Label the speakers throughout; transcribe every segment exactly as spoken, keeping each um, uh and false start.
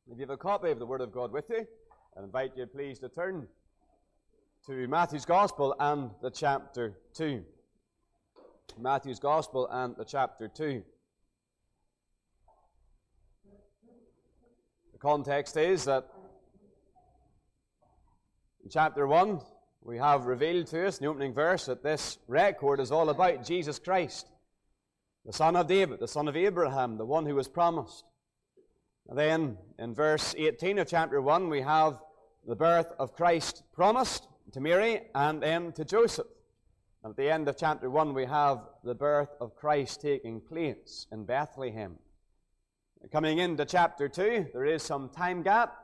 Speaker 1: If you have a copy of the Word of God with you, I invite you please to turn to Matthew's Gospel and the chapter two. Matthew's Gospel and the chapter two. The context is that in chapter one, we have revealed to us in the opening verse that this record is all about Jesus Christ, the son of David, the son of Abraham, the one who was promised. And then in verse eighteen of chapter one, we have the birth of Christ promised to Mary and then to Joseph. And at the end of chapter one, we have the birth of Christ taking place in Bethlehem. Coming into chapter two, there is some time gap.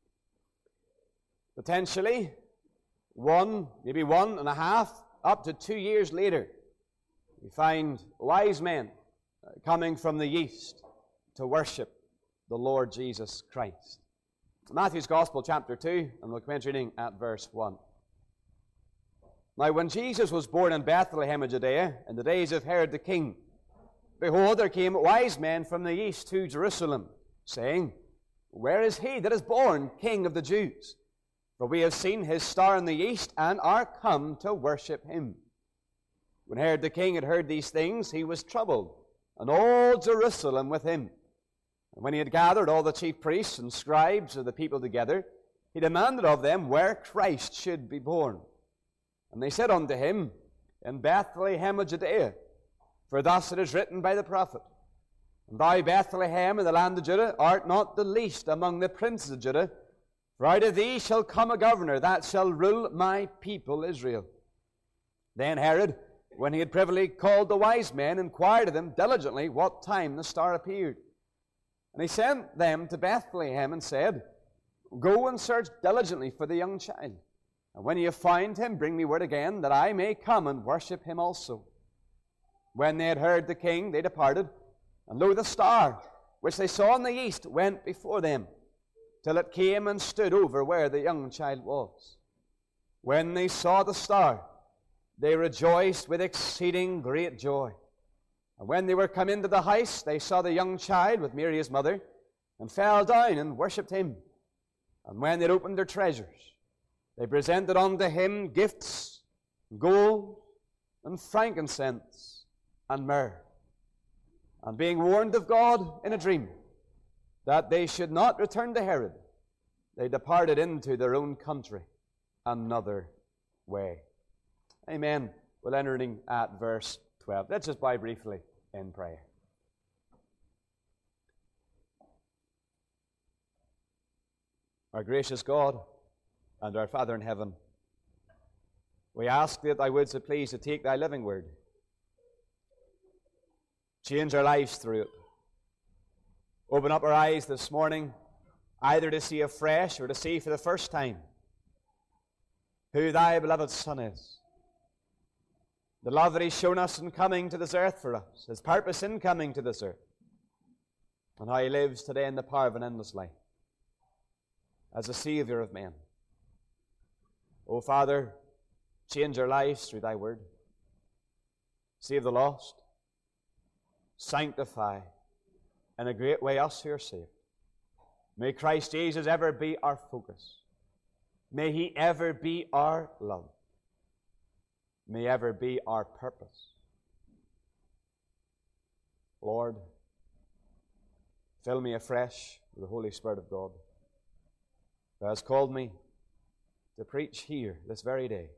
Speaker 1: Potentially one, maybe one and a half, up to two years later, we find wise men coming from the east to worship the Lord Jesus Christ. Matthew's Gospel, chapter two, and we'll commence reading at verse one. Now, when Jesus was born in Bethlehem of Judea, in the days of Herod the king, behold, there came wise men from the east to Jerusalem, saying, Where is he that is born King of the Jews? For we have seen his star in the east, and are come to worship him. When Herod the king had heard these things, he was troubled, and all Jerusalem with him. And when he had gathered all the chief priests and scribes of the people together, he demanded of them where Christ should be born. And they said unto him, In Bethlehem of Judea, for thus it is written by the prophet, And thou, Bethlehem, in the land of Judah, art not the least among the princes of Judah, for out of thee shall come a governor that shall rule my people Israel. Then Herod, when he had privily called the wise men, inquired of them diligently what time the star appeared. And he sent them to Bethlehem and said, Go and search diligently for the young child. And when ye have found him, bring me word again, that I may come and worship him also. When they had heard the king, they departed. And lo, the star, which they saw in the east, went before them, till it came and stood over where the young child was. When they saw the star, they rejoiced with exceeding great joy. And when they were come into the house, they saw the young child with Mary his mother, and fell down and worshipped him. And when they had opened their treasures, they presented unto him gifts, gold, and frankincense, and myrrh. And being warned of God in a dream, that they should not return to Herod, they departed into their own country another way. Amen. We're entering at verse twelve. Let's just bow briefly in prayer. Our gracious God and our Father in heaven, we ask that thou wouldst please to take thy living word, change our lives through it. Open up our eyes this morning, either to see afresh or to see for the first time who thy beloved Son is. The love that he's shown us in coming to this earth for us, his purpose in coming to this earth, and how he lives today in the power of an endless life as a Savior of men. O Father, change our lives through thy word. Save the lost. Sanctify in a great way us who are saved. May Christ Jesus ever be our focus. May he ever be our love. May ever be our purpose. Lord, fill me afresh with the Holy Spirit of God. Thou hast called me to preach here this very day.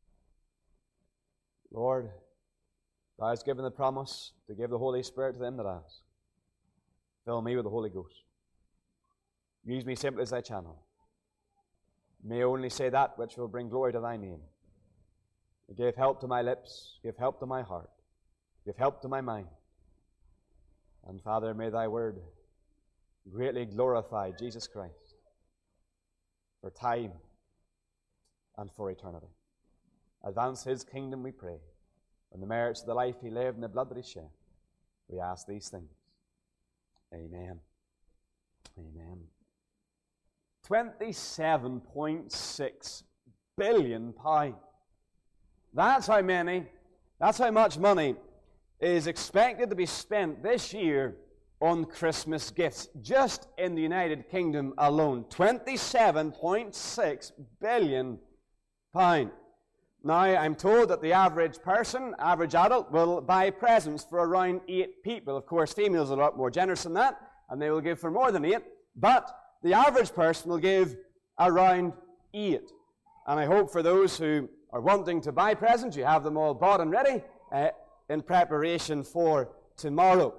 Speaker 1: Lord, thou hast given the promise to give the Holy Spirit to them that ask. Fill me with the Holy Ghost. Use me simply as thy channel. May I only say that which will bring glory to thy name. Give help to my lips, give help to my heart, give help to my mind. And Father, may thy word greatly glorify Jesus Christ for time and for eternity. Advance his kingdom, we pray. On the merits of the life he lived and the blood that he shed, we ask these things. Amen. Amen. twenty-seven point six billion pounds. That's how many, that's how much money is expected to be spent this year on Christmas gifts, just in the United Kingdom alone. twenty-seven point six billion pounds. Now, I'm told that the average person, average adult, will buy presents for around eight people. Of course, females are a lot more generous than that, and they will give for more than eight. But the average person will give around eight. And I hope for those who are wanting to buy presents, you have them all bought and ready uh, in preparation for tomorrow.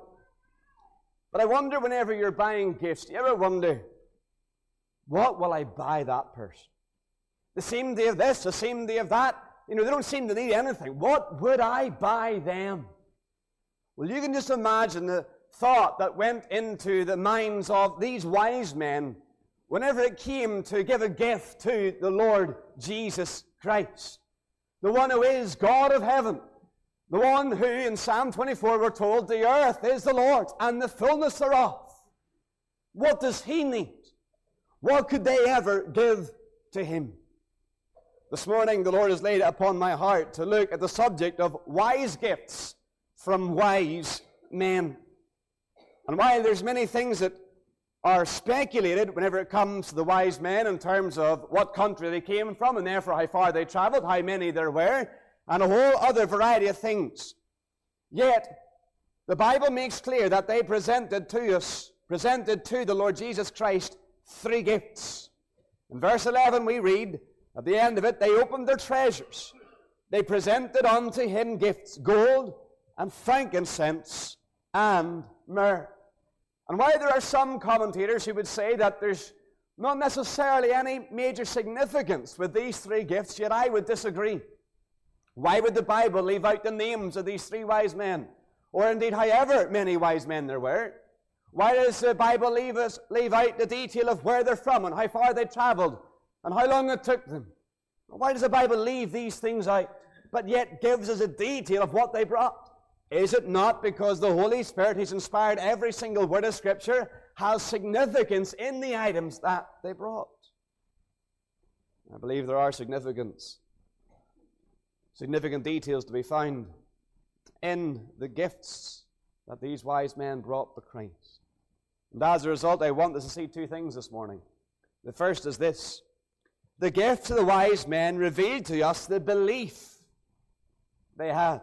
Speaker 1: But I wonder, whenever you're buying gifts, do you ever wonder, what will I buy that person? They seem to have this, they seem to have that. You know, they don't seem to need anything. What would I buy them? Well, you can just imagine the thought that went into the minds of these wise men whenever it came to give a gift to the Lord Jesus Christ, the one who is God of heaven, the one who in Psalm twenty-four we're told the earth is the Lord's and the fullness thereof. What does he need? What could they ever give to him? This morning the Lord has laid it upon my heart to look at the subject of wise gifts from wise men. And while there's many things that are speculated whenever it comes to the wise men in terms of what country they came from and therefore how far they traveled, how many there were, and a whole other variety of things, yet the Bible makes clear that they presented to us, presented to the Lord Jesus Christ, three gifts. In verse eleven we read, at the end of it, they opened their treasures. They presented unto him gifts, gold and frankincense and myrrh. And while there are some commentators who would say that there's not necessarily any major significance with these three gifts, yet I would disagree. Why would the Bible leave out the names of these three wise men? Or indeed, however many wise men there were? Why does the Bible leave us leave out the detail of where they're from and how far they traveled and how long it took them? Why does the Bible leave these things out, but yet gives us a detail of what they brought? Is it not because the Holy Spirit, who's inspired every single word of Scripture, has significance in the items that they brought? I believe there are significance, significant details to be found in the gifts that these wise men brought to Christ. And as a result, I want us to see two things this morning. The first is this. The gifts of the wise men revealed to us the belief they had.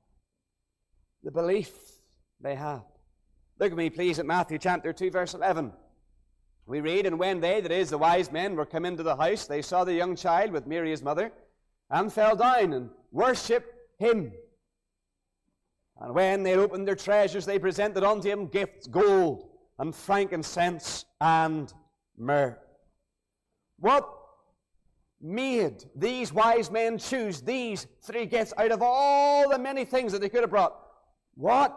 Speaker 1: The belief they had. Look at me, please, at Matthew chapter two, verse eleven. We read, and when they, that is, the wise men, were come into the house, they saw the young child with Mary his mother, and fell down and worshipped him. And when they had opened their treasures, they presented unto him gifts, gold and frankincense and myrrh. What made these wise men choose these three gifts out of all the many things that they could have brought? What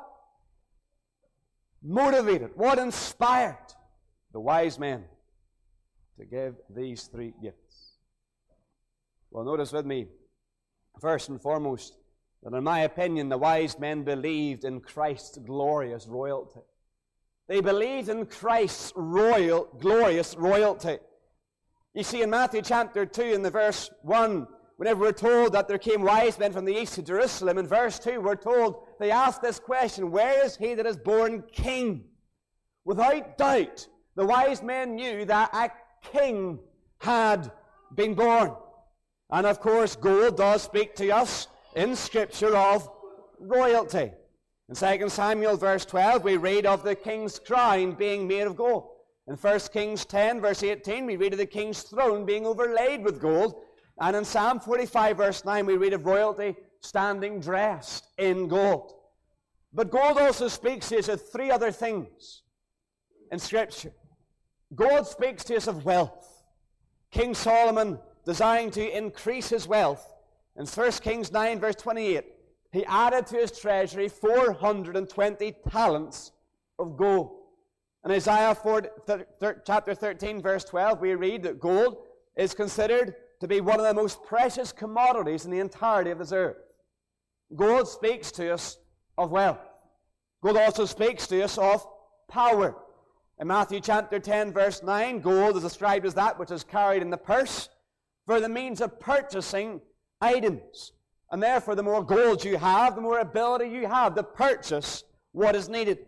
Speaker 1: motivated, what inspired the wise men to give these three gifts? Well, notice with me, first and foremost, that in my opinion, the wise men believed in Christ's glorious royalty. They believed in Christ's royal, glorious royalty. You see, in Matthew chapter two, in the verse one, whenever we're told that there came wise men from the east to Jerusalem, in verse two, we're told they asked this question, where is he that is born king? Without doubt, the wise men knew that a king had been born. And of course, gold does speak to us in Scripture of royalty. In Second Samuel verse twelve, we read of the king's crown being made of gold. In First Kings ten, verse eighteen, we read of the king's throne being overlaid with gold. And in Psalm forty-five, verse nine, we read of royalty standing dressed in gold. But gold also speaks to us of three other things in Scripture. Gold speaks to us of wealth. King Solomon, desiring to increase his wealth, in First Kings nine, verse twenty-eight, he added to his treasury four hundred twenty talents of gold. In Isaiah four, chapter thirteen, verse twelve, we read that gold is considered to be one of the most precious commodities in the entirety of this earth. Gold speaks to us of wealth. Gold also speaks to us of power. In Matthew chapter ten, verse nine, gold is described as that which is carried in the purse for the means of purchasing items. And therefore, the more gold you have, the more ability you have to purchase what is needed.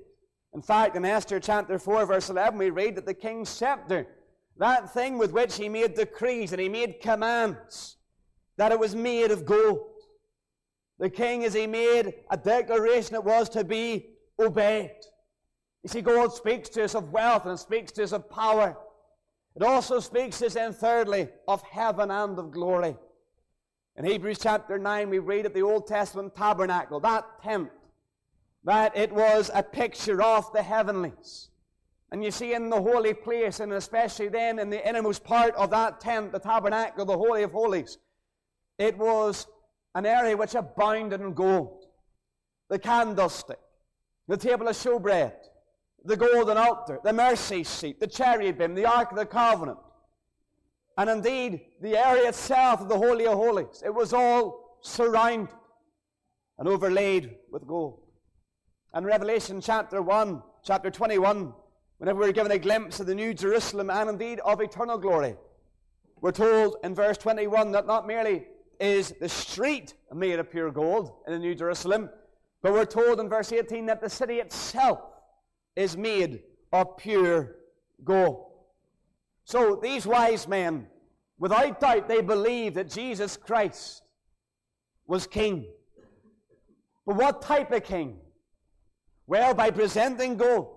Speaker 1: In fact, in Esther chapter four, verse eleven, we read that the king's scepter, that thing with which he made decrees and he made commands, that it was made of gold. The king, as he made a declaration, it was to be obeyed. You see, God speaks to us of wealth and speaks to us of power. It also speaks to us, then, thirdly, of heaven and of glory. In Hebrews chapter nine, we read of the Old Testament tabernacle, that tent, that it was a picture of the heavenlies. And you see, in the holy place, and especially then in the innermost part of that tent, the tabernacle, the Holy of Holies, it was an area which abounded in gold. The candlestick, the table of showbread, the golden altar, the mercy seat, the cherubim, the Ark of the Covenant, and indeed the area itself of the Holy of Holies. It was all surrounded and overlaid with gold. And Revelation chapter one, chapter twenty-one, whenever we're given a glimpse of the New Jerusalem and indeed of eternal glory, we're told in verse twenty-one that not merely is the street made of pure gold in the New Jerusalem, but we're told in verse eighteen that the city itself is made of pure gold. So these wise men, without doubt, they believed that Jesus Christ was king. But what type of king? Well, by presenting gold,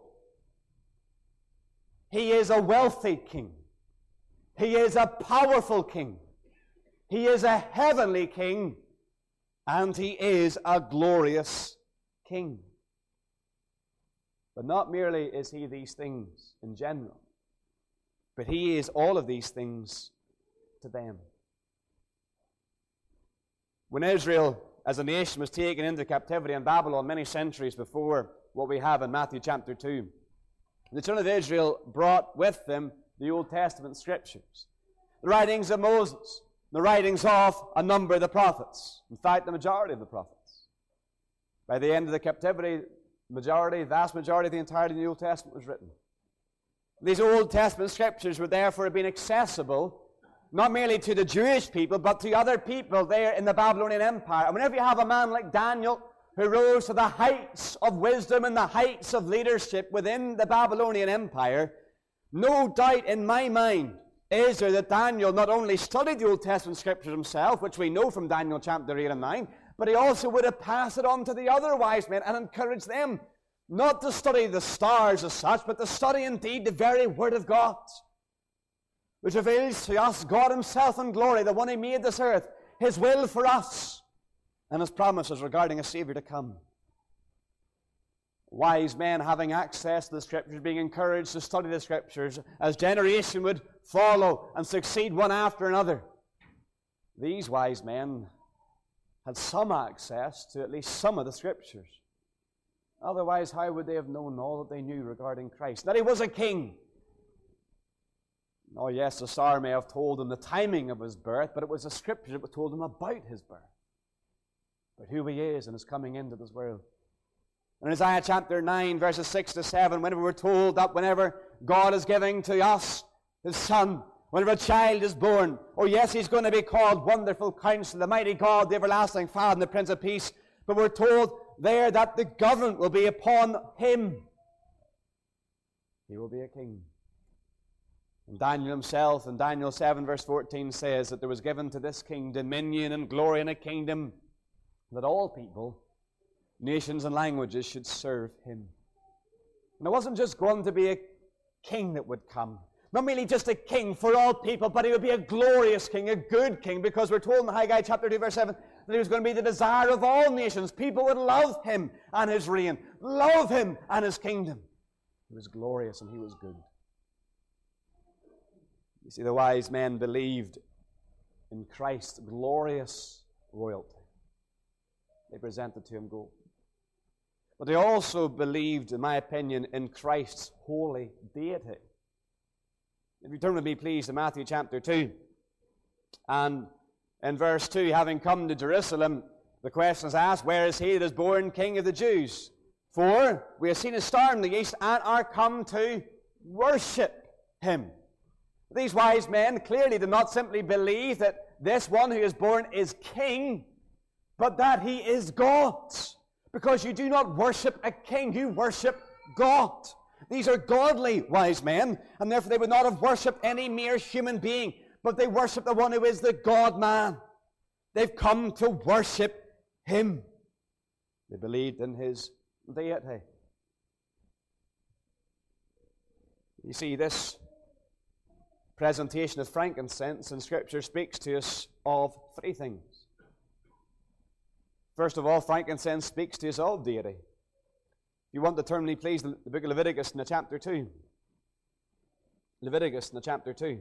Speaker 1: he is a wealthy king. He is a powerful king. He is a heavenly king. And he is a glorious king. But not merely is he these things in general, but he is all of these things to them. When Israel as a nation was taken into captivity in Babylon many centuries before what we have in Matthew chapter two, the children of Israel brought with them the Old Testament scriptures, the writings of Moses, the writings of a number of the prophets, in fact the majority of the prophets. By the end of the captivity, majority, vast majority of the entirety of the Old Testament was written. These Old Testament scriptures were therefore being accessible not merely to the Jewish people, but to other people there in the Babylonian Empire. And whenever you have a man like Daniel, who rose to the heights of wisdom and the heights of leadership within the Babylonian Empire, no doubt in my mind is there that Daniel not only studied the Old Testament scriptures himself, which we know from Daniel chapter eight and nine, but he also would have passed it on to the other wise men and encouraged them not to study the stars as such, but to study indeed the very Word of God, which reveals to us God himself in glory, the one who made this earth, his will for us, and his promises regarding a Savior to come. Wise men having access to the Scriptures, being encouraged to study the Scriptures, as generation would follow and succeed one after another. These wise men had some access to at least some of the Scriptures. Otherwise, how would they have known all that they knew regarding Christ? That he was a king. Oh yes, the star may have told them the timing of his birth, but it was the Scripture that told them about his birth, but who he is and his coming into this world. In Isaiah chapter nine, verses six to seven, whenever we're told that whenever God is giving to us his Son, whenever a child is born, oh yes, he's going to be called Wonderful Counselor, the Mighty God, the Everlasting Father, and the Prince of Peace. But we're told there that the government will be upon him. He will be a king. And Daniel himself, in Daniel seven, verse fourteen, says that there was given to this king dominion and glory and a kingdom, that all people, nations and languages should serve him. And it wasn't just going to be a king that would come. Not merely just a king for all people, but he would be a glorious king, a good king, because we're told in Haggai chapter two, verse seven, that he was going to be the desire of all nations. People would love him and his reign, love him and his kingdom. He was glorious and he was good. You see, the wise men believed in Christ's glorious royalty. They presented to him gold. But they also believed, in my opinion, in Christ's holy deity. If you turn with me, please, to Matthew chapter two. And in verse two, having come to Jerusalem, the question is asked, where is he that is born King of the Jews? For we have seen a star in the east and are come to worship him. These wise men clearly did not simply believe that this one who is born is king, but that he is God. Because you do not worship a king, you worship God. These are godly wise men, and therefore they would not have worshipped any mere human being, but they worship the one who is the God-man. They've come to worship him. They believed in his deity. You see, this presentation of frankincense in Scripture speaks to us of three things. First of all, frankincense speaks to us of deity. If you want to turn with me, please, the book of Leviticus in the chapter two. Leviticus in the chapter two.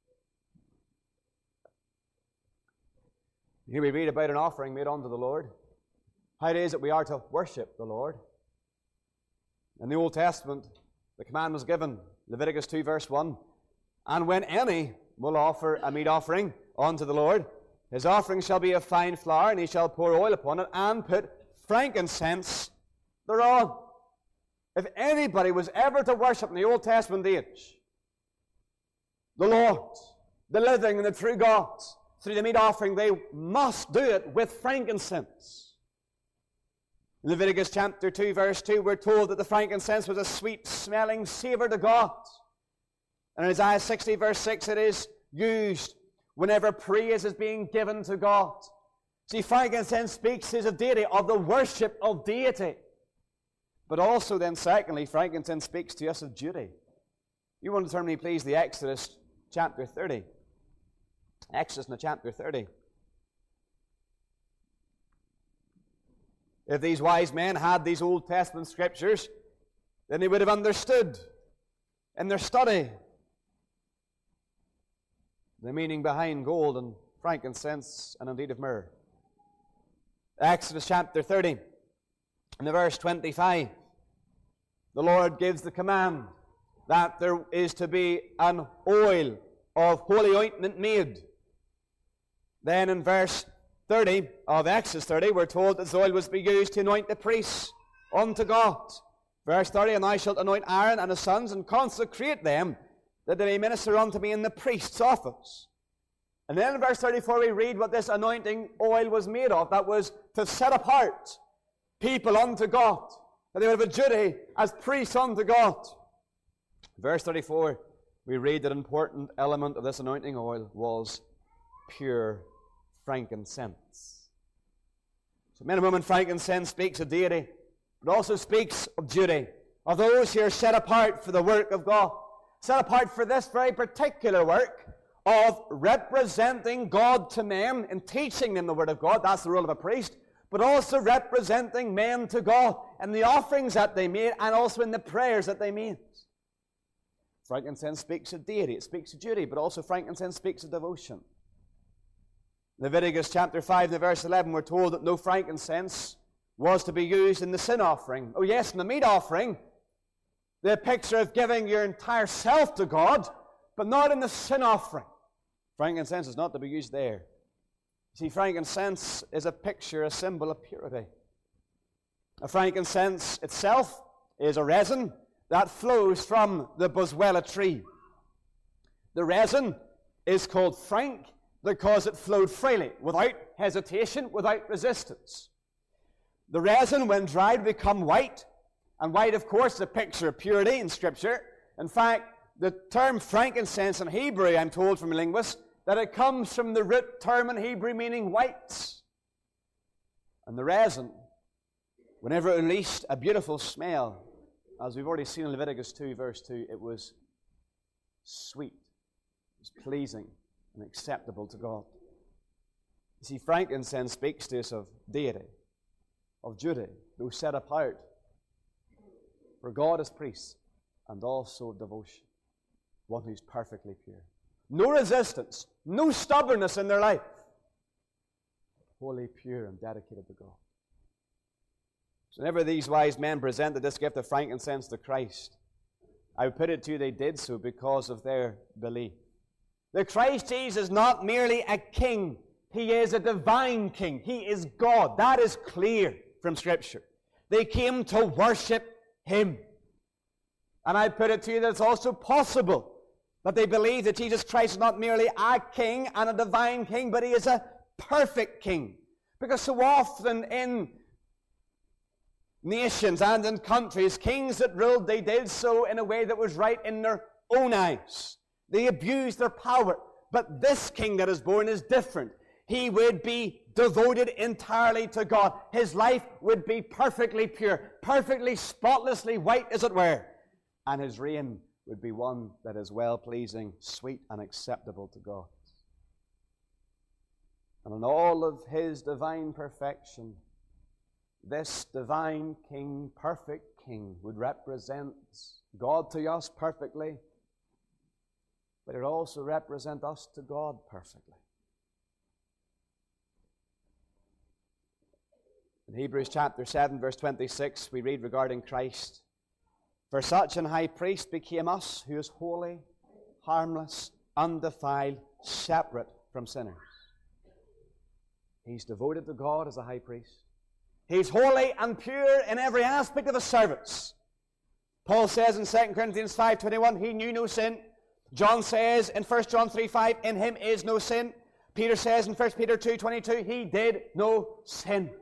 Speaker 1: Here we read about an offering made unto the Lord. How it is that we are to worship the Lord. In the Old Testament, the command was given, Leviticus two, verse one, and when any will offer a meat offering unto the Lord, his offering shall be of fine flour, and he shall pour oil upon it, and put frankincense thereon. If anybody was ever to worship in the Old Testament age, the Lord, the living and the true God, through the meat offering, they must do it with frankincense. In Leviticus chapter two, verse two, we're told that the frankincense was a sweet-smelling savour to God. And in Isaiah sixty, verse six, it is used whenever praise is being given to God. See, frankincense speaks of deity, of the worship of deity. But also then, secondly, frankincense speaks to us of duty. You want to turn me, please, to Exodus chapter thirty. Exodus in the chapter thirty. If these wise men had these Old Testament Scriptures, then they would have understood in their study the meaning behind gold and frankincense and indeed of myrrh. Exodus chapter thirty, in the verse twenty-five, the Lord gives the command that there is to be an oil of holy ointment made. Then in verse thirty of Exodus thirty, we're told that the oil was to be used to anoint the priests unto God. Verse thirty, and thou shalt anoint Aaron and his sons, and consecrate them, that they may minister unto me in the priest's office. And then in verse thirty-four we read what this anointing oil was made of. That was to set apart people unto God, that they would have a duty as priests unto God. Verse thirty-four, we read that an important element of this anointing oil was pure frankincense. So men and women, frankincense speaks of deity, but also speaks of duty, of those who are set apart for the work of God, set apart for this very particular work of representing God to men and teaching them the Word of God. That's the role of a priest. But also representing men to God and the offerings that they made, and also in the prayers that they made. Frankincense speaks of deity, it speaks of duty, but also frankincense speaks of devotion. Leviticus chapter five, the verse eleven, we're told that no frankincense was to be used in the sin offering. Oh yes, in the meat offering, the picture of giving your entire self to God, but not in the sin offering. Frankincense is not to be used there. See, frankincense is a picture, a symbol of purity. A frankincense itself is a resin that flows from the boswellia tree. The resin is called frank because it flowed freely, without hesitation, without resistance. The resin, when dried, become white, and white, of course, is a picture of purity in Scripture. In fact, the term frankincense in Hebrew, I'm told from a linguist, that it comes from the root term in Hebrew meaning white. And the resin, whenever it released a beautiful smell, as we've already seen in Leviticus two, verse two, it was sweet, it was pleasing and acceptable to God. You see, frankincense speaks to us of deity, of duty, those set apart for God as priests, and also devotion, one who's perfectly pure. No resistance, no stubbornness in their life. Holy, pure, and dedicated to God. So whenever these wise men presented this gift of frankincense to Christ, I would put it to you, they did so because of their belief. The Christ Jesus is not merely a king. He is a divine king. He is God. That is clear from Scripture. They came to worship Him. And I put it to you that it's also possible that they believe that Jesus Christ is not merely a king and a divine king, but He is a perfect king. Because so often in nations and in countries, kings that ruled, they did so in a way that was right in their own eyes. They abused their power. But this king that is born is different. He would be devoted entirely to God. His life would be perfectly pure, perfectly, spotlessly white, as it were. And his reign would be one that is well-pleasing, sweet, and acceptable to God. And in all of his divine perfection, this divine king, perfect king, would represent God to us perfectly, but it also represents us to God perfectly. In Hebrews chapter seven, verse twenty-six, we read regarding Christ, "For such an high priest became us, who is holy, harmless, undefiled, separate from sinners." He's devoted to God as a high priest. He's holy and pure in every aspect of his service. Paul says in Second Corinthians five twenty-one, he knew no sin. John says in First John three five, in him is no sin. Peter says in First Peter two twenty-two, he did no sin.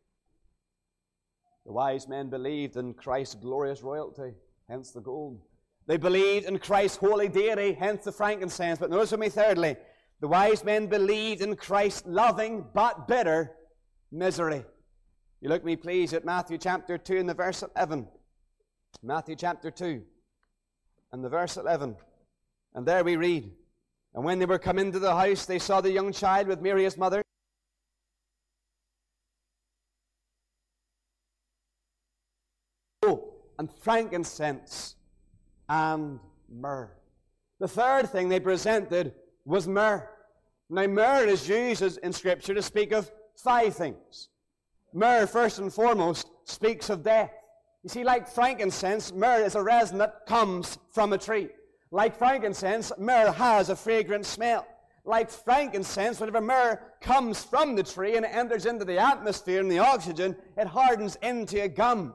Speaker 1: The wise men believed in Christ's glorious royalty, hence the gold. They believed in Christ's holy deity, hence the frankincense. But notice with me thirdly, the wise men believed in Christ's loving but bitter misery. You look me please at Matthew chapter two and the verse eleven. Matthew chapter two and the verse eleven. And there we read, "And when they were come into the house, they saw the young child with Mary his mother, and frankincense and myrrh." The third thing they presented was myrrh. Now, myrrh is used in Scripture to speak of five things. Myrrh, first and foremost, speaks of death. You see, like frankincense, myrrh is a resin that comes from a tree. Like frankincense, myrrh has a fragrant smell. Like frankincense, whenever myrrh comes from the tree and it enters into the atmosphere and the oxygen, it hardens into a gum.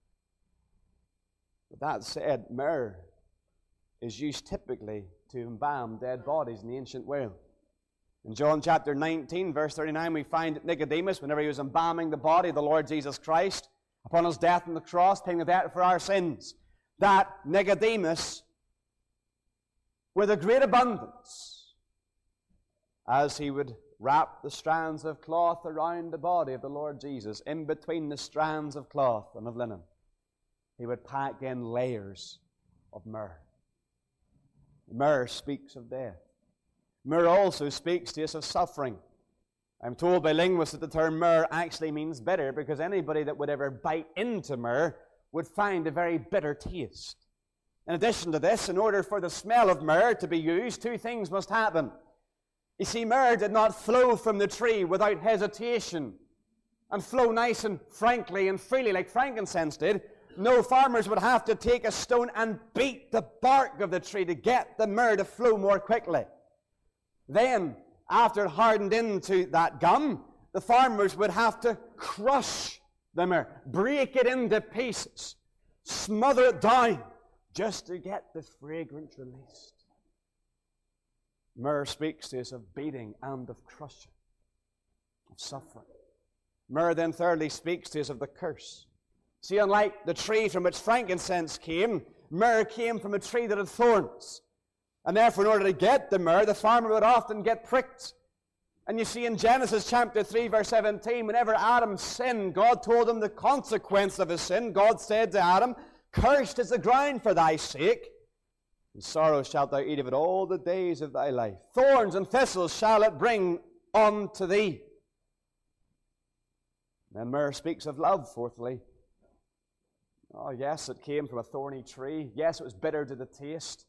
Speaker 1: But that said, myrrh is used typically to embalm dead bodies in the ancient world. In John chapter nineteen, verse thirty-nine, we find that Nicodemus, whenever he was embalming the body of the Lord Jesus Christ, upon his death on the cross, paying the debt for our sins, that Nicodemus, with a great abundance, as he would wrap the strands of cloth around the body of the Lord Jesus, in between the strands of cloth and of linen, he would pack in layers of myrrh. Myrrh speaks of death. Myrrh also speaks to us of suffering. I'm told by linguists that the term myrrh actually means bitter, because anybody that would ever bite into myrrh would find a very bitter taste. In addition to this, in order for the smell of myrrh to be used, two things must happen. You see, myrrh did not flow from the tree without hesitation and flow nice and frankly and freely like frankincense did. No, farmers would have to take a stone and beat the bark of the tree to get the myrrh to flow more quickly. Then, after it hardened into that gum, the farmers would have to crush the myrrh, break it into pieces, smother it down, just to get the fragrance released. Myrrh speaks to us of beating and of crushing, of suffering. Myrrh then thirdly speaks to us of the curse. See, unlike the tree from which frankincense came, myrrh came from a tree that had thorns. And therefore, in order to get the myrrh, the farmer would often get pricked. And you see in Genesis chapter three, verse seventeen, whenever Adam sinned, God told him the consequence of his sin. God said to Adam, "Cursed is the ground for thy sake, and sorrow shalt thou eat of it all the days of thy life. Thorns and thistles shall it bring unto thee." Then myrrh speaks of love, fourthly. Oh, yes, it came from a thorny tree. Yes, it was bitter to the taste.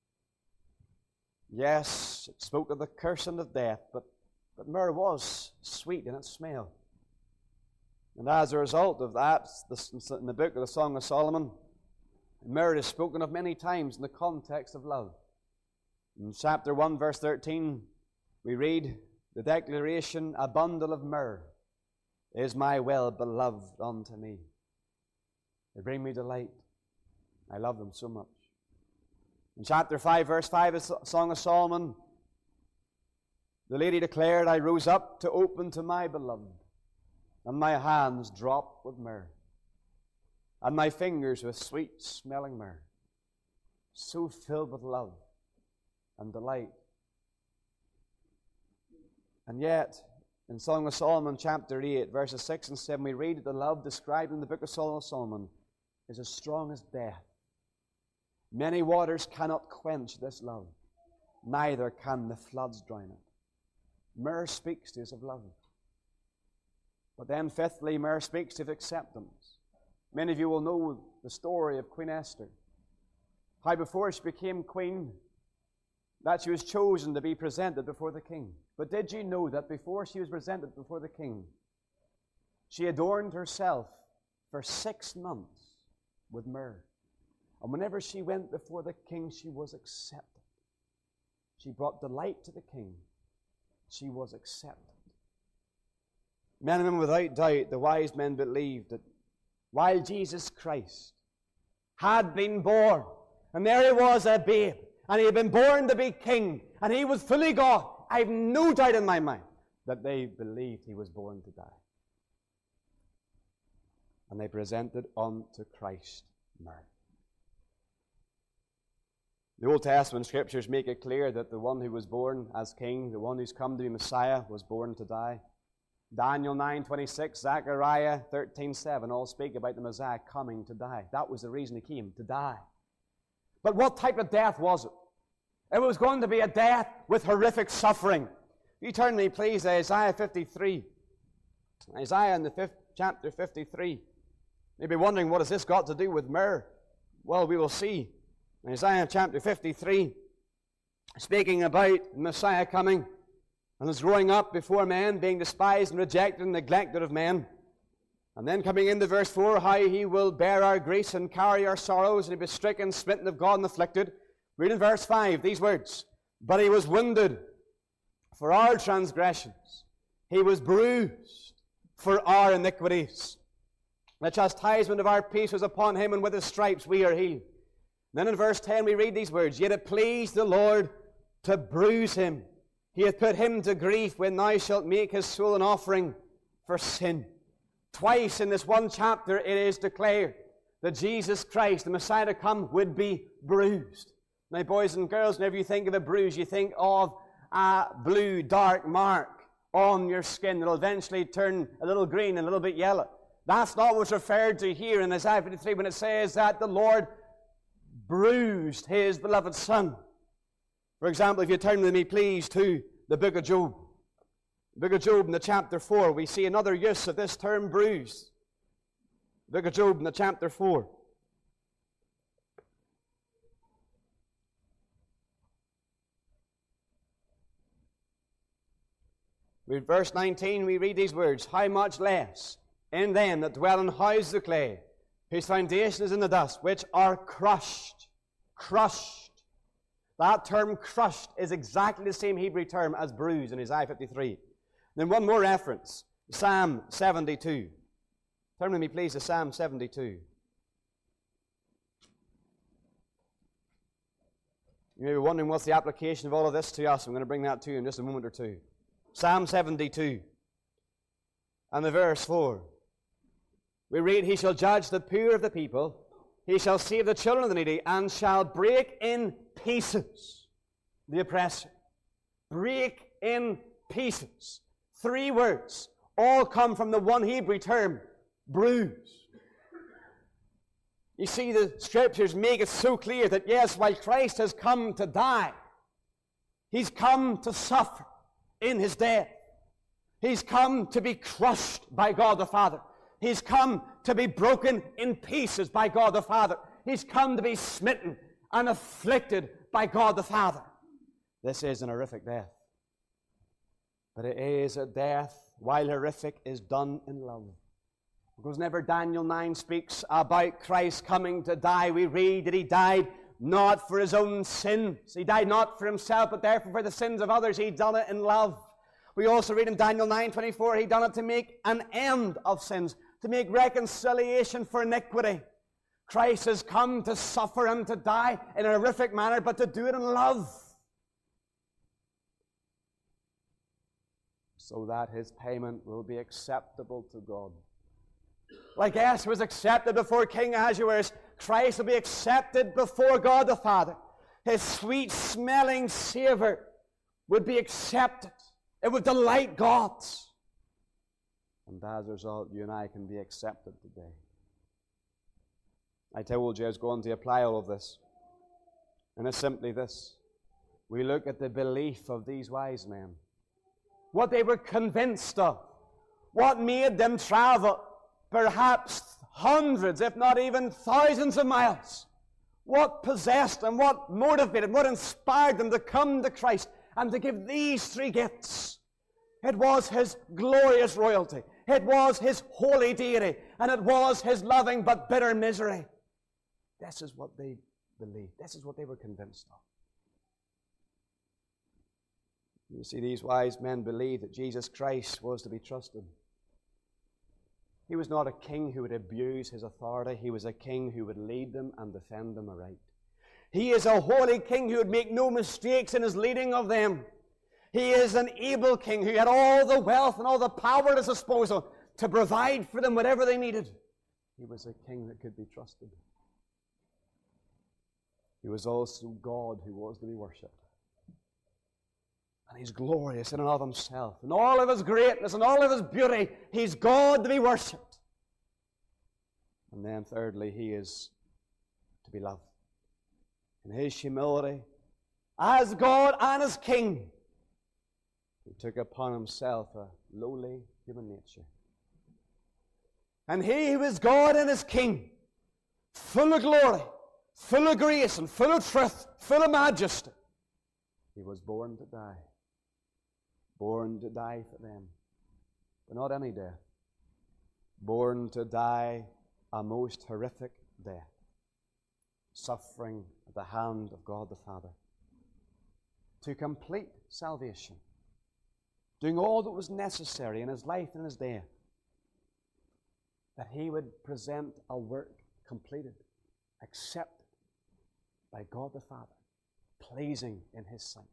Speaker 1: Yes, it spoke of the curse and of death, but, but myrrh was sweet in its smell. And as a result of that, this, in the book of the Song of Solomon, myrrh is spoken of many times in the context of love. In chapter one, verse thirteen, we read the declaration, "A bundle of myrrh is my well-beloved unto me. They bring me delight. I love them so much." In chapter five, verse five of the Song of Solomon, the lady declared, "I rose up to open to my beloved, and my hands dropped with myrrh." and my fingers with sweet-smelling myrrh, so filled with love and delight. And yet, in Song of Solomon, chapter eight, verses six and seven, we read that the love described in the book of Song of Solomon is as strong as death. Many waters cannot quench this love, neither can the floods drown it. Myrrh speaks to us of love. But then, fifthly, myrrh speaks to of acceptance. Many of you will know the story of Queen Esther. How before she became queen, that she was chosen to be presented before the king. But did you know that before she was presented before the king, she adorned herself for six months with myrrh? And whenever she went before the king, she was accepted. She brought delight to the king. She was accepted. Men and women, without doubt, the wise men believed that while Jesus Christ had been born, and there he was, a babe, and he had been born to be king, and he was fully God, I have no doubt in my mind that they believed he was born to die. And they presented unto Christ myrrh. The Old Testament Scriptures make it clear that the one who was born as king, the one who's come to be Messiah, was born to die. Daniel nine twenty-six, Zechariah thirteen seven all speak about the Messiah coming to die. That was the reason he came, to die. But what type of death was it? It was going to be a death with horrific suffering. If you turn me, please, to Isaiah fifty-three. Isaiah in the fifth, chapter fifty-three. You may be wondering, what has this got to do with myrrh? Well, we will see. Isaiah chapter fifty-three, speaking about Messiah coming and his growing up before men, being despised and rejected and neglected of men. And then coming into verse four, how he will bear our griefs and carry our sorrows, and he be stricken, smitten of God, and afflicted. Read in verse five these words, but he was wounded for our transgressions. He was bruised for our iniquities. The chastisement of our peace was upon him, and with his stripes we are healed. Then in verse ten we read these words, yet it pleased the Lord to bruise him. He hath put him to grief when thou shalt make his soul an offering for sin. Twice in this one chapter it is declared that Jesus Christ, the Messiah to come, would be bruised. Now, boys and girls, whenever you think of a bruise, you think of a blue, dark mark on your skin that will eventually turn a little green and a little bit yellow. That's not what's referred to here in Isaiah fifty-three when it says that the Lord bruised his beloved Son. For example, if you turn with me, please, to the book of Job. The book of Job in the chapter four, we see another use of this term bruised. The book of Job in the chapter four. With verse nineteen, we read these words, how much less in them that dwell in houses of clay, whose foundation is in the dust, which are crushed. Crushed. That term crushed is exactly the same Hebrew term as bruised in Isaiah fifty-three. Then one more reference, Psalm seventy-two. Turn with me, please, to Psalm seventy-two. You may be wondering what's the application of all of this to us. I'm going to bring that to you in just a moment or two. Psalm seventy-two and the verse four. We read, he shall judge the poor of the people, he shall save the children of the needy, and shall break in pieces the oppressor. Break in pieces. Three words, all come from the one Hebrew term, bruise. You see, the Scriptures make it so clear that yes, while Christ has come to die, he's come to suffer in his death. He's come to be crushed by God the Father. He's come to be broken in pieces by God the Father. He's come to be smitten and afflicted by God the Father. This is an horrific death. But it is a death, while horrific, is done in love. Because whenever Daniel nine speaks about Christ coming to die, we read that he died not for his own sins. He died not for himself, but therefore for the sins of others. He done it in love. We also read in Daniel nine twenty-four, he done it to make an end of sins, to make reconciliation for iniquity. Christ has come to suffer and to die in a horrific manner, but to do it in love, so that his payment will be acceptable to God. Like Esther was accepted before King Ahasuerus, Christ will be accepted before God the Father. His sweet-smelling savor would be accepted. It would delight God. And as a result, you and I can be accepted today. I told you I was going to apply all of this. And it's simply this. We look at the belief of these wise men. What they were convinced of. What made them travel perhaps hundreds, if not even thousands of miles. What possessed them, what motivated, what inspired them to come to Christ and to give these three gifts. It was His glorious royalty. It was His holy deity. And it was His loving but bitter misery. This is what they believed. This is what they were convinced of. You see, these wise men believed that Jesus Christ was to be trusted. He was not a king who would abuse His authority. He was a king who would lead them and defend them aright. He is a holy king who would make no mistakes in His leading of them. He is an able king who had all the wealth and all the power at His disposal to provide for them whatever they needed. He was a king that could be trusted. He was also God who was to be worshipped. And He's glorious in and of Himself. In all of His greatness and all of His beauty, He's God to be worshipped. And then thirdly, He is to be loved. In His humility, as God and as King, He took upon Himself a lowly human nature. And He who is God and is King, full of glory, full of grace and full of truth, full of majesty, He was born to die. Born to die for them. But not any death. Born to die a most horrific death. Suffering at the hand of God the Father. To complete salvation. Doing all that was necessary in His life and His death. That He would present a work completed, accepted by God the Father, pleasing in His sight.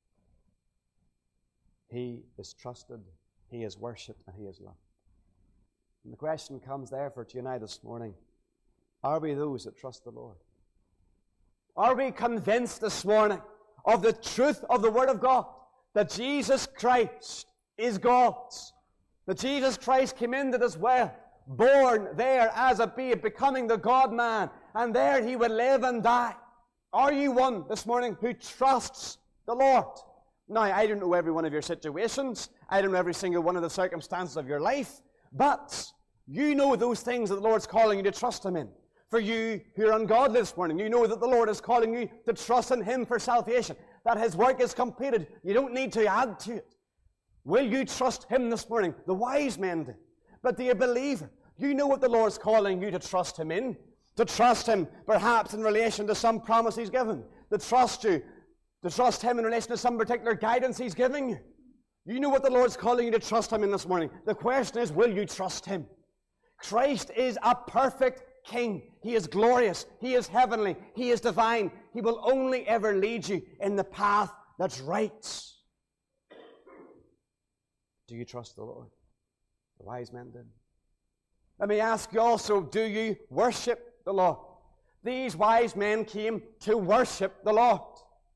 Speaker 1: He is trusted, He is worshipped, and He is loved. And the question comes therefore to you and I this morning, are we those that trust the Lord? Are we convinced this morning of the truth of the Word of God, that Jesus Christ is God's, that Jesus Christ came into this world, born there as a babe, becoming the God-man, and there He would live and die? Are you one this morning who trusts the Lord? Now, I don't know every one of your situations. I don't know every single one of the circumstances of your life. But you know those things that the Lord's calling you to trust Him in. For you who are ungodly this morning, you know that the Lord is calling you to trust in Him for salvation. That His work is completed. You don't need to add to it. Will you trust Him this morning? The wise men did. But dear believer, you know what the Lord's calling you to trust Him in. To trust Him perhaps in relation to some promise He's given. To trust you To trust Him in relation to some particular guidance He's giving you. You know what the Lord's calling you to trust Him in this morning. The question is, will you trust Him? Christ is a perfect King. He is glorious. He is heavenly. He is divine. He will only ever lead you in the path that's right. Do you trust the Lord? The wise men did. Let me ask you also, do you worship the Lord? These wise men came to worship the Lord.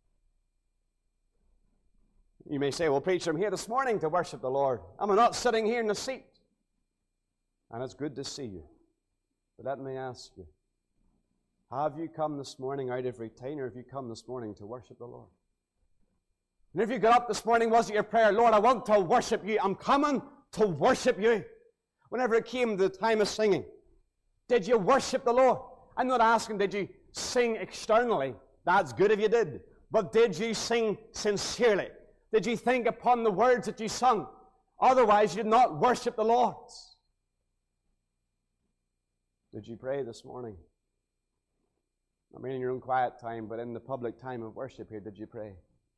Speaker 1: You may say, well, preacher, I'm here this morning to worship the Lord. I'm not sitting here in the seat. And it's good to see you. But let me ask you, have you come this morning out of routine, or have you come this morning to worship the Lord? And if you got up this morning, was it your prayer, Lord, I want to worship you. I'm coming to worship you. Whenever it came to the time of singing, did you worship the Lord? I'm not asking, did you sing externally? That's good if you did. But did you sing sincerely? Did you think upon the words that you sung? Otherwise, you did not worship the Lord. Did you pray this morning? I mean in your own quiet time, but in the public time of worship here, did you pray?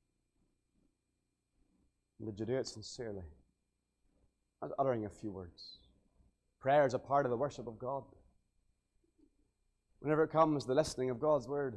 Speaker 1: And did you do it sincerely? I was uttering a few words. Prayer is a part of the worship of God. Whenever it comes to the listening of God's Word,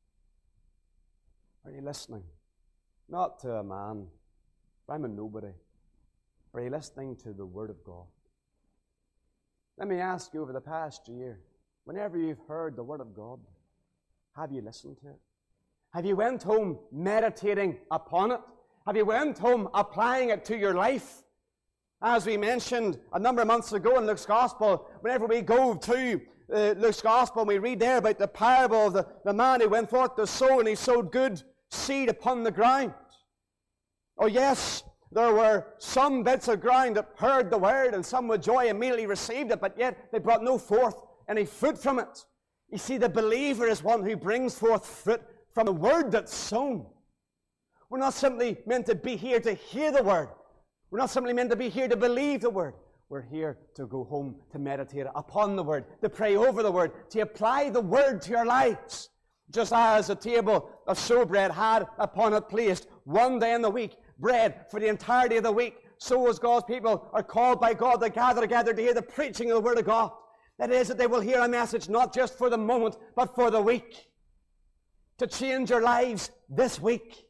Speaker 1: are you listening? Not to a man. I'm a nobody. Are you listening to the Word of God? Let me ask you, over the past year, whenever you've heard the Word of God, have you listened to it? Have you went home meditating upon it? Have you went home applying it to your life? As we mentioned a number of months ago in Luke's Gospel, whenever we go to uh, Luke's Gospel and we read there about the parable of the, the man who went forth to sow, and he sowed good seed upon the ground. Oh yes, there were some bits of ground that heard the word, and some with joy immediately received it, but yet they brought no forth any fruit from it. You see, the believer is one who brings forth fruit from the word that's sown. We're not simply meant to be here to hear the word. We're not simply meant to be here to believe the word. We're here to go home to meditate upon the word, to pray over the word, to apply the word to your lives. Just as a table of showbread had upon it placed one day in the week, bread for the entirety of the week, so as God's people are called by God to gather together to hear the preaching of the word of God. That is, that they will hear a message not just for the moment, but for the week. To change your lives this week.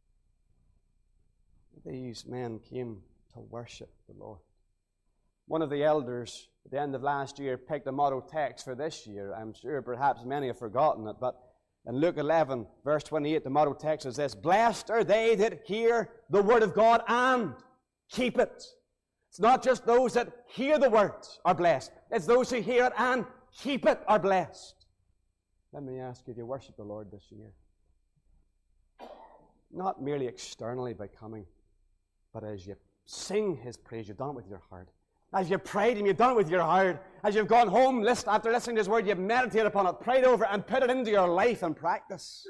Speaker 1: These men came to worship the Lord. One of the elders at the end of last year picked a motto text for this year. I'm sure perhaps many have forgotten it, but in Luke eleven, verse twenty-eight, the motto text is this: Blessed are they that hear the word of God and keep it. It's not just those that hear the words are blessed. It's those who hear it and keep it are blessed. Let me ask you, do you worship the Lord this year? Not merely externally by coming, but as you sing His praise, you've done it with your heart. As you prayed Him, you've done it with your heart. As you've gone home, listen, after listening to His word, you've meditated upon it, prayed over it, and put it into your life and practice.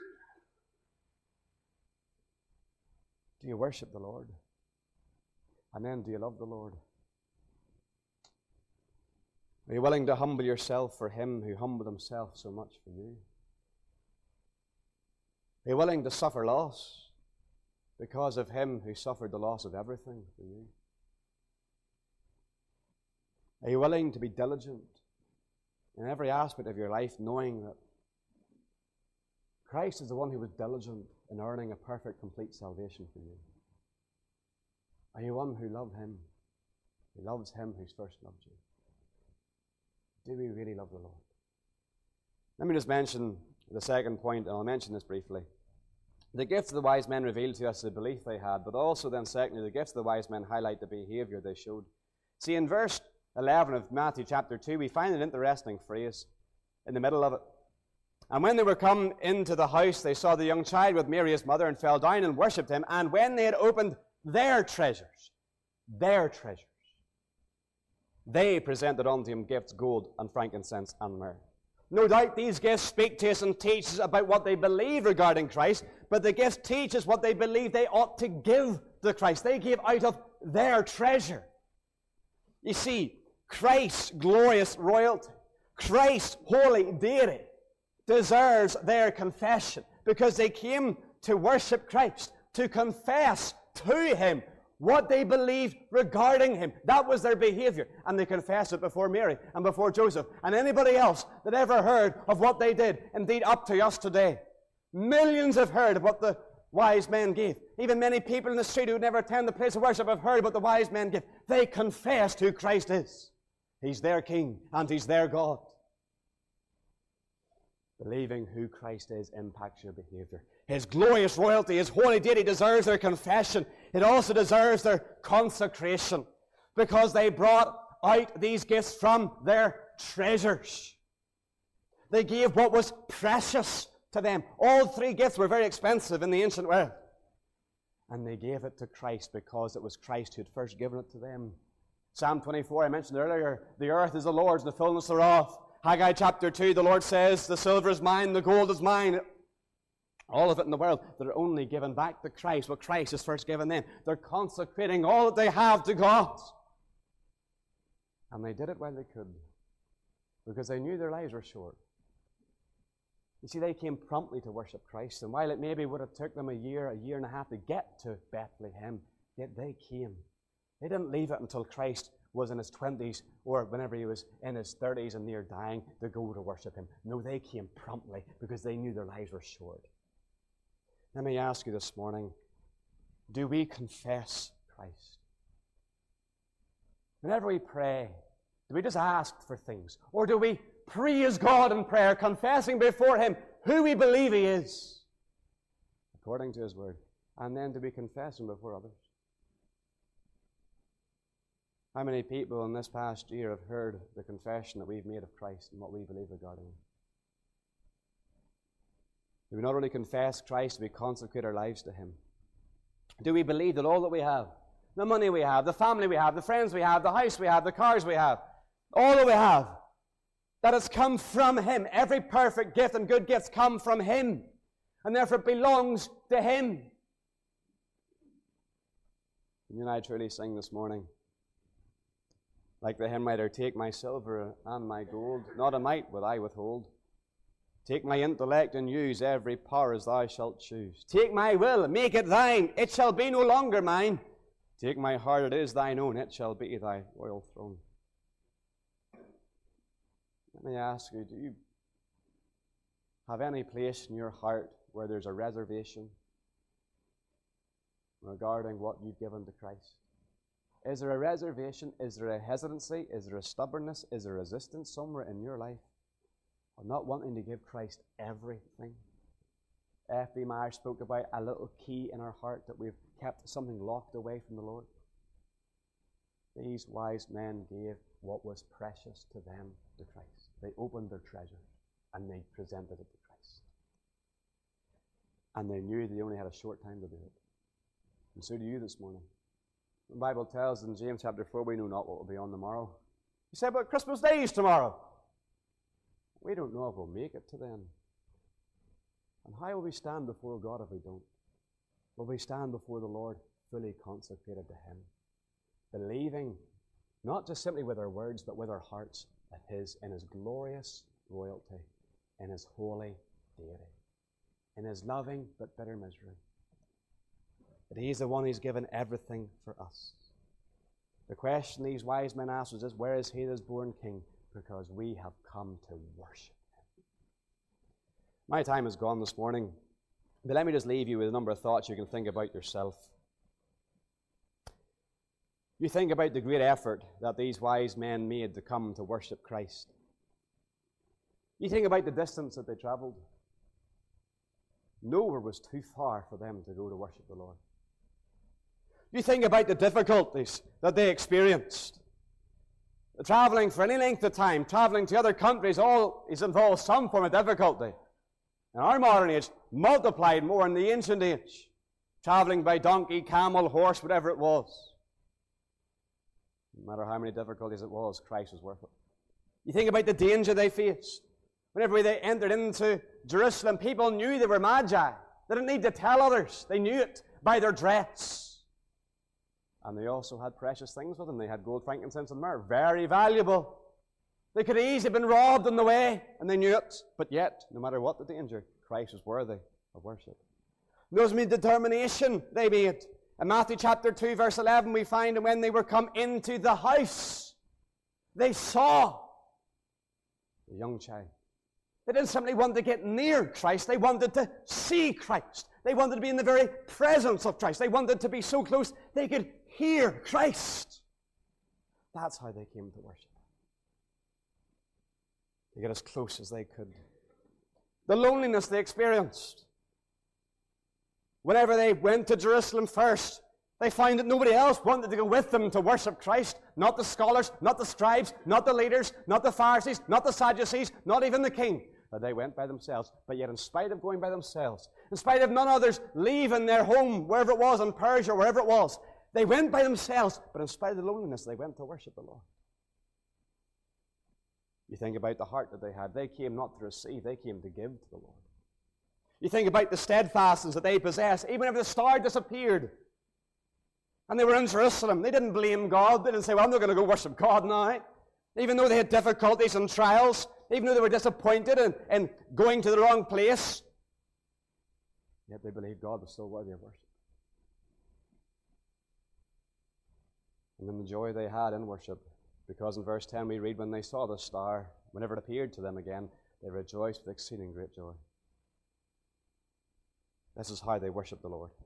Speaker 1: Do you worship the Lord? And then, do you love the Lord? Are you willing to humble yourself for Him who humbled Himself so much for you? Are you willing to suffer loss because of Him who suffered the loss of everything for you? Are you willing to be diligent in every aspect of your life, knowing that Christ is the one who was diligent in earning a perfect, complete salvation for you? Are you one who loves Him, who loves Him who's first loved you? Do we really love the Lord? Let me just mention the second point, and I'll mention this briefly. The gifts of the wise men revealed to us the belief they had, but also then secondly, the gifts of the wise men highlight the behavior they showed. See, in verse eleven of Matthew chapter two, we find an interesting phrase in the middle of it. And when they were come into the house, they saw the young child with Mary his mother, and fell down and worshipped Him. And when they had opened their treasures, their treasures, they presented unto Him gifts, gold and frankincense and myrrh. No doubt these gifts speak to us and teach us about what they believe regarding Christ, but the gifts teach us what they believe they ought to give to Christ. They gave out of their treasure. You see, Christ's glorious royalty, Christ's holy deity, deserves their confession, because they came to worship Christ, to confess to Him what they believed regarding Him. That was their behavior. And they confessed it before Mary and before Joseph and anybody else that ever heard of what they did. Indeed, up to us today. Millions have heard of what the wise men gave. Even many people in the street who never attend the place of worship have heard what the wise men gave. They confessed who Christ is. He's their King and He's their God. Believing who Christ is impacts your behavior. His glorious royalty, His holy deity deserves their confession. It also deserves their consecration, because they brought out these gifts from their treasures. They gave what was precious to them. All three gifts were very expensive in the ancient world. And they gave it to Christ because it was Christ who had first given it to them. Psalm twenty-four, I mentioned earlier, the earth is the Lord's and the fullness thereof. Haggai chapter two, the Lord says, the silver is mine, the gold is mine. All of it in the world, they're only given back to Christ what Christ has first given them. They're consecrating all that they have to God. And they did it while they could, because they knew their lives were short. You see, they came promptly to worship Christ, and while it maybe would have took them a year, a year and a half to get to Bethlehem, yet they came. They didn't leave it until Christ was in His twenties, or whenever He was in His thirties and near dying, to go to worship Him. No, they came promptly because they knew their lives were short. Let me ask you this morning, do we confess Christ? Whenever we pray, Do we just ask for things? Or do we praise God in prayer, confessing before Him who we believe He is, according to His Word? And then do we confess Him before others? How many people in this past year have heard the confession that we've made of Christ and what we believe regarding Him? Do we not only confess Christ, do we consecrate our lives to Him? Do we believe that all that we have, the money we have, the family we have, the friends we have, the house we have, the cars we have, all that we have, that has come from Him? Every perfect gift and good gifts come from Him, and therefore it belongs to Him. You and I truly sing this morning, like the hymn writer, take my silver and my gold, not a mite would I withhold. Take my intellect and use every power as thou shalt choose. Take my will, make it thine, it shall be no longer mine. Take my heart, it is thine own, it shall be thy royal throne. Let me ask you, do you have any place in your heart where there's a reservation regarding what you've given to Christ? Is there a reservation? Is there a hesitancy? Is there a stubbornness? Is there resistance somewhere in your life of not wanting to give Christ everything? F B Meyer spoke about a little key in our heart that we've kept something locked away from the Lord. These wise men gave what was precious to them to Christ. They opened their treasures and they presented it to Christ. And they knew they only had a short time to do it. And so do you this morning. The Bible tells in James chapter four, we know not what will be on the morrow. You say, but Christmas Day is tomorrow. We don't know if we'll make it to then. And how will we stand before God if we don't? Will we stand before the Lord fully consecrated to Him, believing, not just simply with our words, but with our hearts, at His, in His glorious royalty, in His holy deity, in His loving but bitter misery, that He's the one who's given everything for us. The question these wise men asked was this: where is He that is born King? Because we have come to worship Him. My time is gone this morning, but let me just leave you with a number of thoughts you can think about yourself. You think about the great effort that these wise men made to come to worship Christ. You think about the distance that they traveled. Nowhere was too far for them to go to worship the Lord. You think about the difficulties that they experienced. Traveling for any length of time, traveling to other countries, all is involved some form of difficulty. In our modern age, multiplied more in the ancient age. Traveling by donkey, camel, horse, whatever it was. No matter how many difficulties it was, Christ was worth it. You think about the danger they faced. Whenever they entered into Jerusalem, people knew they were magi. They didn't need to tell others. They knew it by their dress. And they also had precious things with them. They had gold, frankincense, and myrrh. Very valuable. They could have easily been robbed on the way, and they knew it. But yet, no matter what the danger, Christ was worthy of worship. Notice the determination they made. In Matthew chapter two, verse eleven, we find, and when they were come into the house, they saw the young child. They didn't simply want to get near Christ. They wanted to see Christ. They wanted to be in the very presence of Christ. They wanted to be so close they could hear Christ. That's how they came to worship. To get as close as they could. The loneliness they experienced. Whenever they went to Jerusalem first, they found that nobody else wanted to go with them to worship Christ. Not the scholars, not the scribes, not the leaders, not the Pharisees, not the Sadducees, not even the king. But they went by themselves. But yet in spite of going by themselves, in spite of none others leaving their home, wherever it was, in Persia, wherever it was, they went by themselves. But in spite of the loneliness, they went to worship the Lord. You think about the heart that they had. They came not to receive, they came to give to the Lord. You think about the steadfastness that they possessed. Even if the star disappeared and they were in Jerusalem, they didn't blame God. They didn't say, well, I'm not going to go worship God now. Even though they had difficulties and trials, even though they were disappointed in, in going to the wrong place, yet they believed God was still worthy of worship. And then the joy they had in worship, because in verse ten we read, when they saw the star, whenever it appeared to them again, they rejoiced with exceeding great joy. This is how they worshiped the Lord.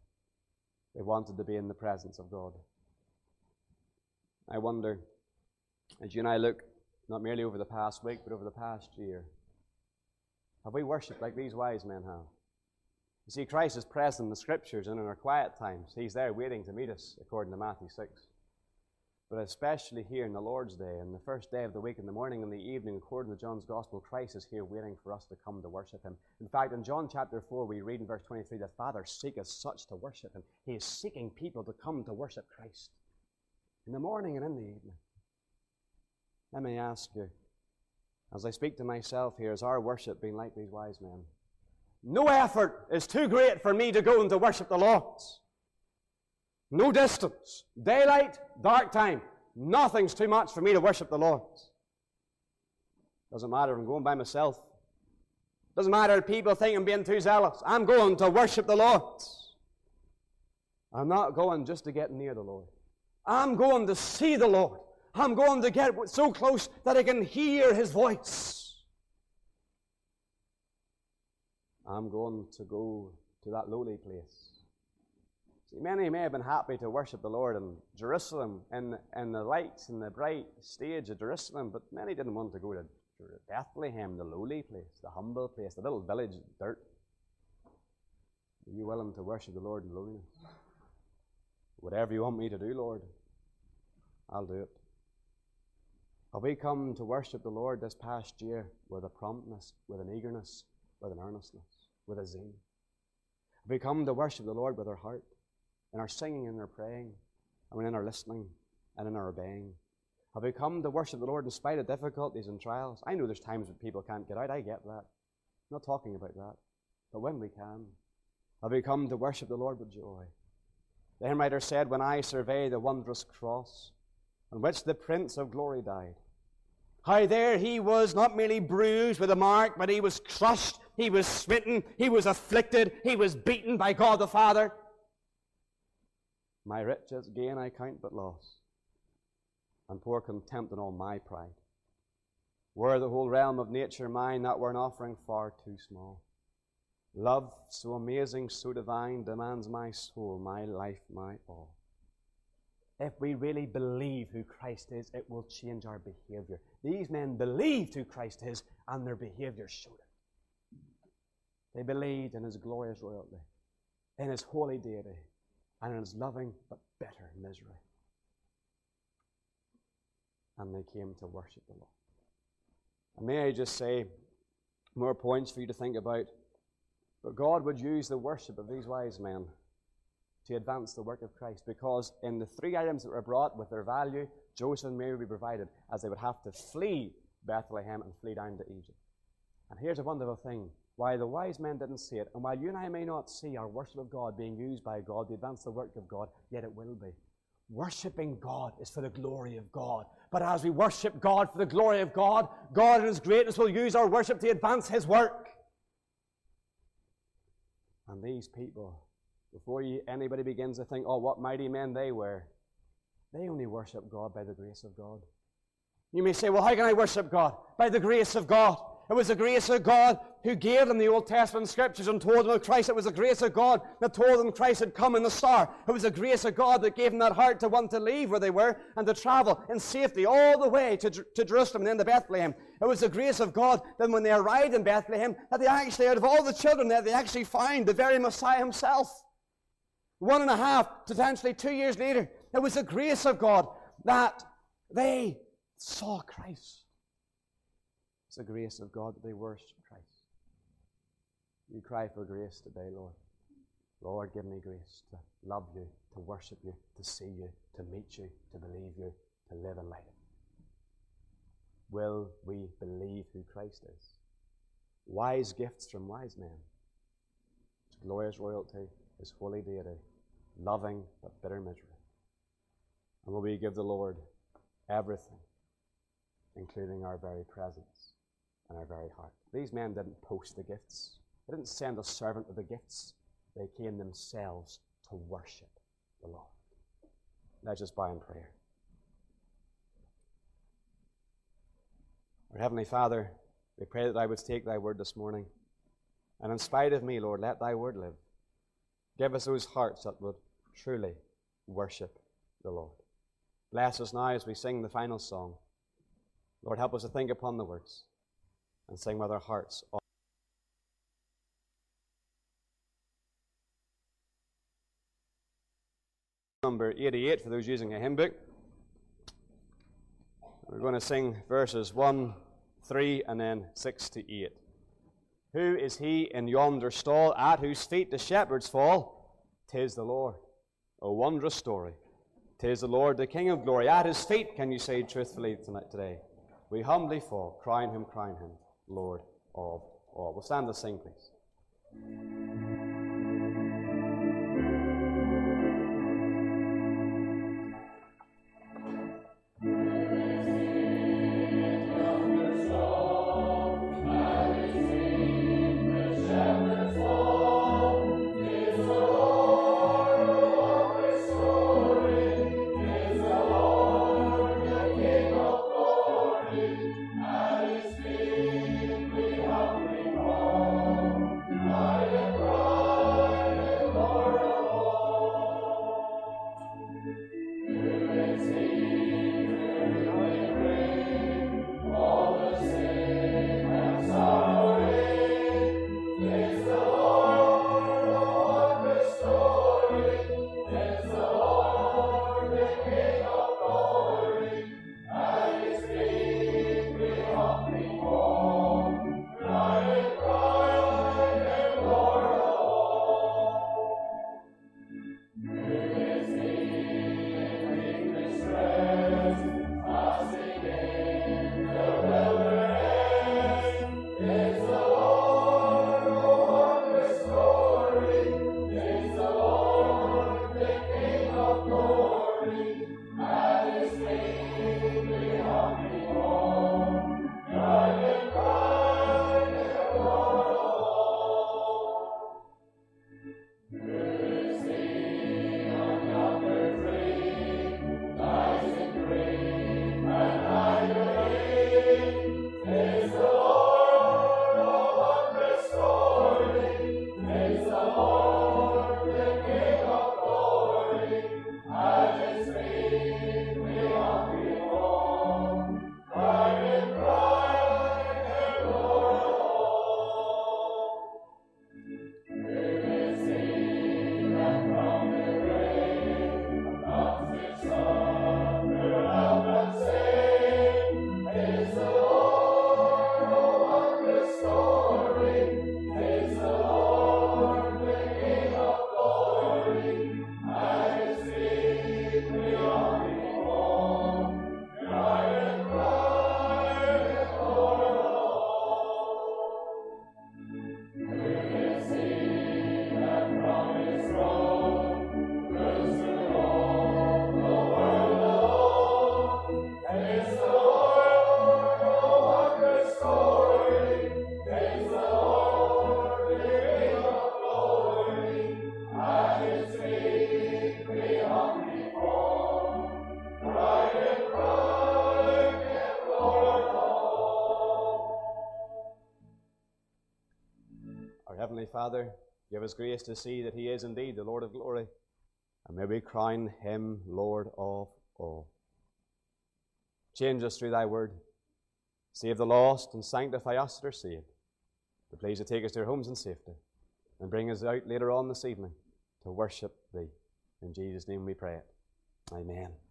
Speaker 1: They wanted to be in the presence of God. I wonder, As you and I look not merely over the past week, but over the past year, have we worshipped like these wise men have? You see, Christ is present in the Scriptures, and in our quiet times, He's there waiting to meet us, according to Matthew six. But especially here in the Lord's Day, and the first day of the week, in the morning and the evening, according to John's Gospel, Christ is here waiting for us to come to worship Him. In fact, in John chapter four, we read in verse twenty-three, the Father seeketh such to worship Him. He is seeking people to come to worship Christ in the morning and in the evening. Let me ask you, as I speak to myself here, has our worship been like these wise men? No effort is too great for me to go and to worship the Lord. No distance, daylight, dark time, nothing's too much for me to worship the Lord. Doesn't matter if I'm going by myself. Doesn't matter if people think I'm being too zealous. I'm going to worship the Lord. I'm not going just to get near the Lord. I'm going to see the Lord. I'm going to get so close that I can hear His voice. I'm going to go to that lowly place. See, many may have been happy to worship the Lord in Jerusalem, in, in the lights, in the bright stage of Jerusalem, but many didn't want to go to Bethlehem, the lowly place, the humble place, the little village of dirt. Are you willing to worship the Lord in lowliness? Whatever you want me to do, Lord, I'll do it. Have we come to worship the Lord this past year with a promptness, with an eagerness, with an earnestness, with a zeal? Have we come to worship the Lord with our heart, in our singing and our praying, and in our listening and in our obeying? Have we come to worship the Lord in spite of difficulties and trials? I know there's times when people can't get out. I get that. I'm not talking about that. But when we can, have we come to worship the Lord with joy? The hymn writer said, when I survey the wondrous cross on which the Prince of Glory died, how there He was not merely bruised with a mark, but He was crushed, He was smitten, He was afflicted, He was beaten by God the Father. My riches gain I count but loss, and pour contempt on all my pride. Were the whole realm of nature mine, that were an offering far too small. Love so amazing, so divine, demands my soul, my life, my all. If we really believe who Christ is, it will change our behavior. These men believed who Christ is, and their behavior showed it. They believed in His glorious royalty, in His holy deity, and in His loving but bitter misery. And they came to worship the Lord. And may I just say, more points for you to think about, but God would use the worship of these wise men to advance the work of Christ, because in the three items that were brought with their value, Joseph and Mary would be provided, as they would have to flee Bethlehem and flee down to Egypt. And here's a wonderful thing. Why the wise men didn't see it, and while you and I may not see our worship of God being used by God to advance the work of God, yet it will be. Worshipping God is for the glory of God. But as we worship God for the glory of God, God in His greatness will use our worship to advance His work. And these people, before you, anybody begins to think, oh, what mighty men they were, they only worship God by the grace of God. You may say, well, how can I worship God? By the grace of God. It was the grace of God who gave them the Old Testament Scriptures and told them of Christ. It was the grace of God that told them Christ had come in the star. It was the grace of God that gave them that heart to want to leave where they were and to travel in safety all the way to, to Jerusalem and then to Bethlehem. It was the grace of God that when they arrived in Bethlehem, that they actually, out of all the children there, they actually found the very Messiah Himself. One and a half, potentially two years later, it was the grace of God that they saw Christ. It's the grace of God that they worship Christ. You cry for grace today, Lord. Lord, give me grace to love You, to worship You, to see You, to meet You, to believe You, to live in light of You. Will we believe who Christ is? Wise gifts from wise men. His glorious royalty, His holy deity, loving but bitter misery. And will we give the Lord everything, including our very presence and our very heart? These men didn't post the gifts. They didn't send a servant with the gifts. They came themselves to worship the Lord. Let's just bow in prayer. Our Heavenly Father, we pray that Thou wouldst take Thy word this morning. And in spite of me, Lord, let Thy word live. Give us those hearts that would truly worship the Lord. Bless us now as we sing the final song. Lord, help us to think upon the words and sing with our hearts. Number eighty-eight for those using a hymn book. We're going to sing verses one, three, and then six to eight. Who is he in yonder stall, at whose feet the shepherds fall? 'Tis the Lord. A wondrous story. 'Tis the Lord, the King of glory. At his feet, can you say truthfully tonight, today, we humbly fall, crying him, crying him, Lord of all. We'll stand to sing, please. Father, give us grace to see that he is indeed the Lord of glory, and may we crown him Lord of all. Change us through thy word. Save the lost and sanctify us that are saved. But please to take us to our homes in safety and bring us out later on this evening to worship thee. In Jesus' name we pray it. Amen.